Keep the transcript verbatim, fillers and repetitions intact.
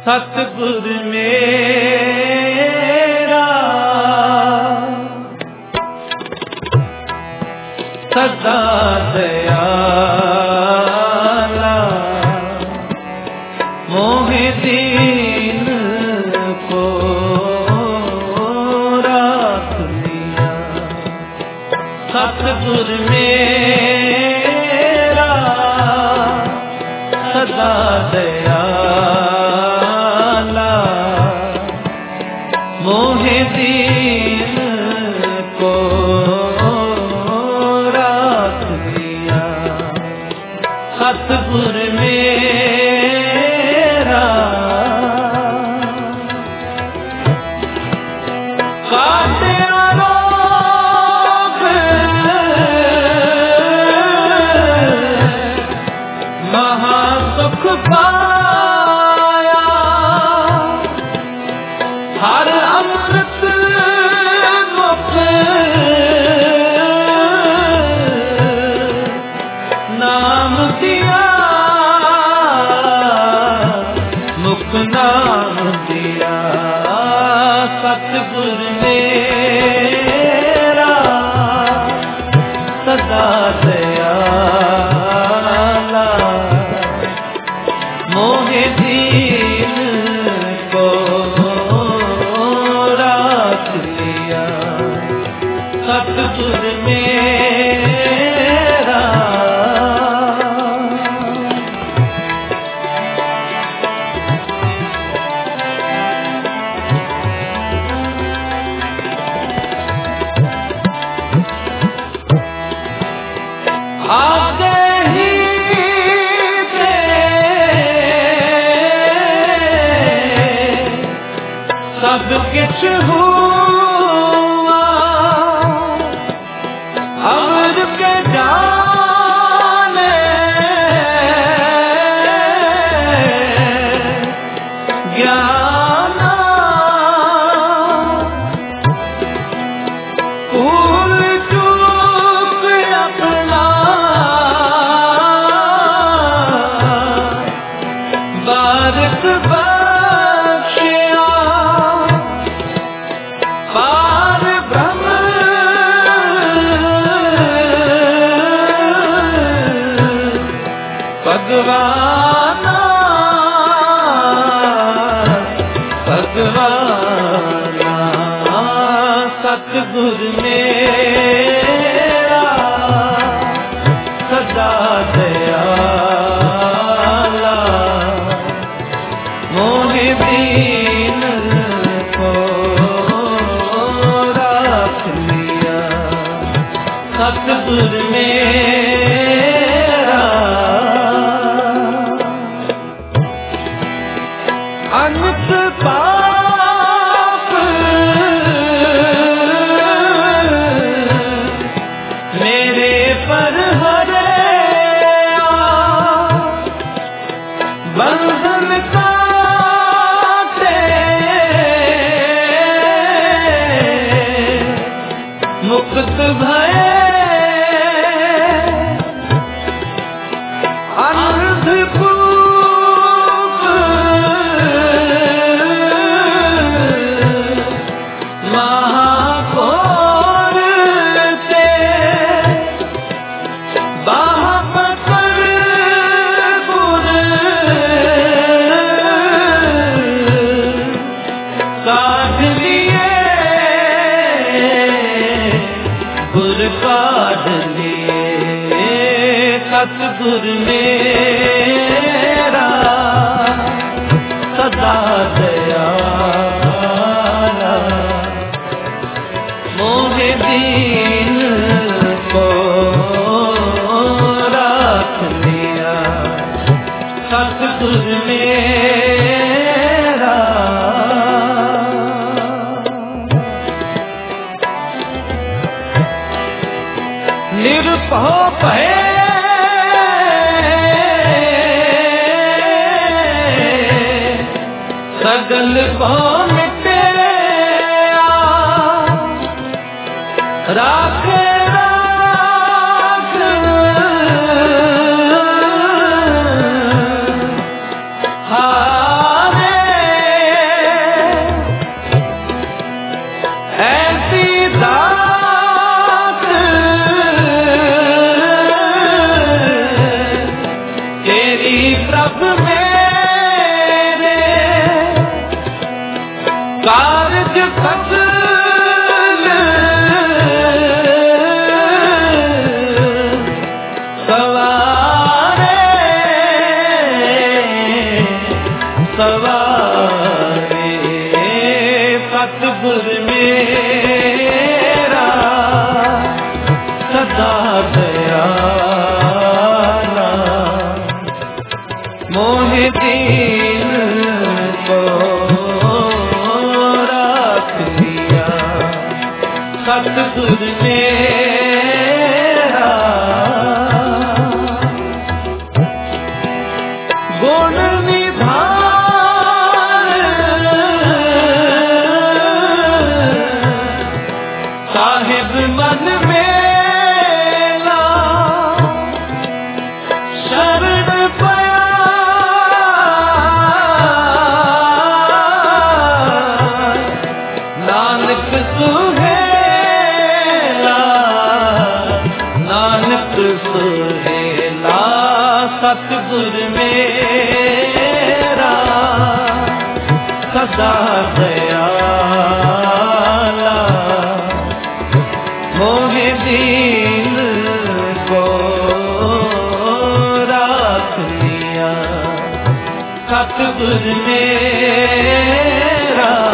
सतगुर मेरा सदा दयाला, मोहे दीन को राख लिया। सतगुर मेरा सदा दयाला, मोहे दीन को राख लिया। सतगुर मेरा काटे रोग महा सुख पाया, हर अमृत मुख नाम दिया, मुख नाम दिया। सतगुर मेरा सदा दयाला, मोहे दीन को राख लिया। सतगुर मेरा आगे ही दे सब किछ हुआ, अमर के जाने ज्ञान भूल चूक अपना बारिक बख्शिया। पार ब्रह्म भगवाना, भगवाना। सतगुर मेरा सदा दयाला, मोहे दीन को राख लिया। सतगुर मेरा अनंत पाप मेरे पर हरया, बंधन काटे मुक्त भये। अंधकूप महाघोर से बाह पकड़ गुर काढ़ लिए, गुर काढ़ लिए। सतगुर मेरा सदा दयाला, मोहे दीन को राख लिया। सतगुर मेरा निरभव भय सगल भव मिटे, राखे राख हारे रब मेरे कारज फसल सवारे सवारे सतगुर मेरा सदा दयाला मोहे दीन को राख लिया सतगुर मेरा गुण निधान साहिब मन मेला शरण पया नानक सुहेला नानक सुहेला सतगुर मेरा सदा दयाला मोहे दीन को राख लिया सतगुर मेरा